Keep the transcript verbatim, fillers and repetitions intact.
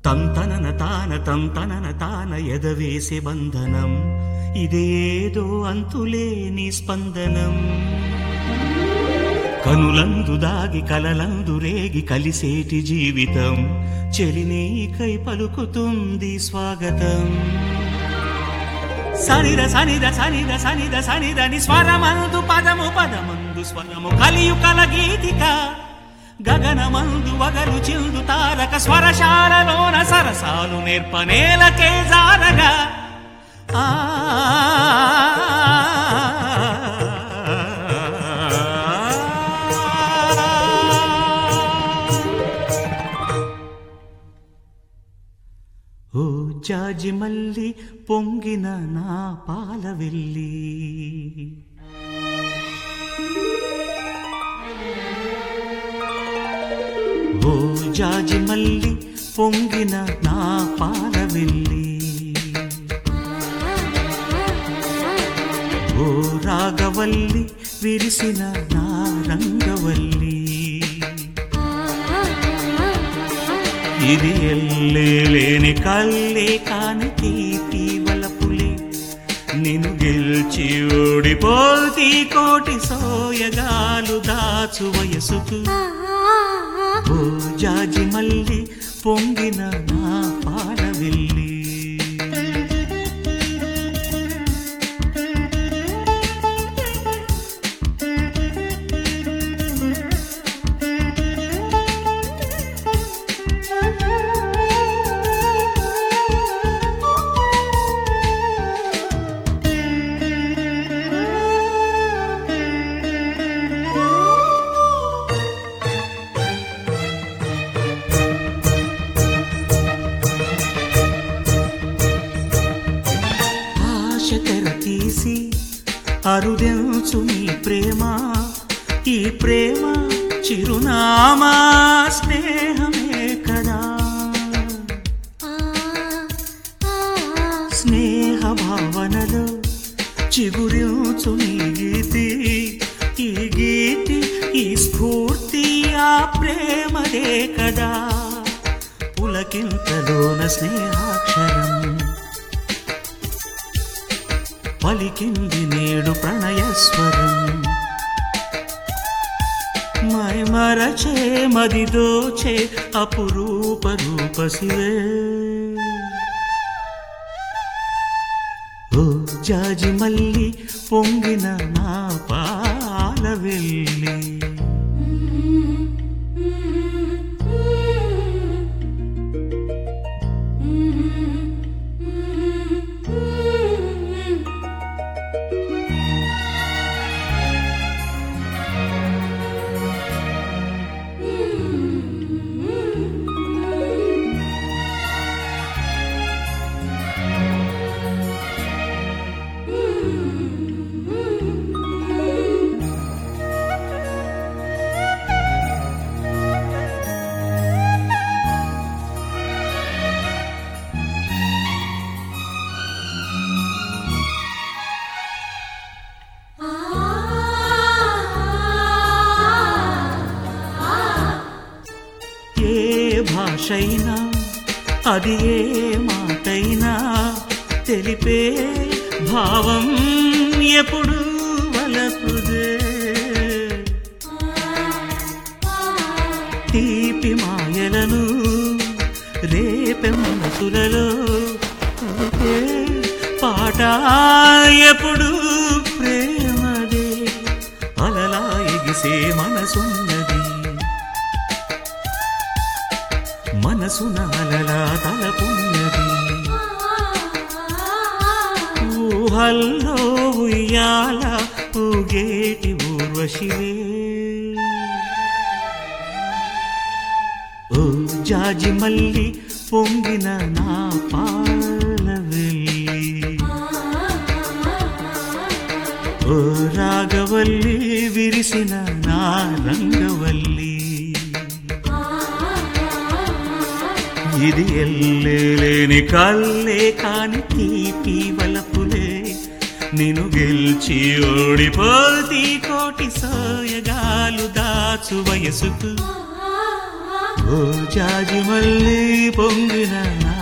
తంతనన తాన తంతనన తాన ఎదవేసే బంధనం ఇదేదో అంతులేని స్పందనం కనులందు దాగి కలలందు రేగి కలిసేటి జీవితం చెలినేకై పలుకుతుంది స్వాగతం సనిద సనిద సనిద సనిద సనిదని స్వరమందు పదము పదమందు స్వరము కలియు కలగీతిక గగనమందు వగలు చిందు తారక స్వరశాలలోన సరసాలు నేర్పనేలకే జారగా ఆ ఓ జాజి మల్లి పొంగిన నా పాల వెళ్ళి ఓ జాజి మల్లి పొంగిన నా పాల వెళ్ళి ఓ రాగవల్లి విరిసిన నా రంగవల్లి ఇది ఎల్లేలేని కల్లే కాని తీపి వలపులి నిన్ను గెలిచి ఓడిపోతి కోటి సోయగాలు దాచు వయసుకు ఓ జాజి మల్లి పొంగిన నా పాల వెళ్ళి తెర తీసి అరుదెంచు నీ ప్రేమ ఈ ప్రేమ చిరునామా స్నేహమే కదా స్నేహ భావనలో చిగురించు నీ గీతి ఈ గీతి ఈ స్ఫూర్తి ఆ ప్రేమదే కదా పులకింతలోన స్నేహాక్షరం పలికింది నేడు ప్రణయస్వరం మై మరచే మది దోచే అపురూప రూపసివే ఓ జాజి మల్లి పొంగిన నా పాల వెళ్ళి భాషైనా అది ఏ మాటైనా తెలిపే భావం ఎప్పుడు వలపుదే తీపి మాయలను రేపె మనసులలో పాట ఎప్పుడు ప్రేమదే అలలా ఎగిసే మనసున్నది మనసున అలలా తలపున్నది ఊహల్లో ఉయ్యాల ఊగేటి ఊర్వశివే ఓ జాజి మల్లి పొంగిన నా పాల వెళ్ళి ఓ రాగవల్లి విరిసిన నా రంగవల్లి ఇది ఎల్లేలేని కల్లే కాని తీపి వలపులే నిన్ను గెలిచి ఓడిపోతి కోటి సోయగాలు దాచు వయసుకు ఓ జాజి మల్లి పొంగిన నా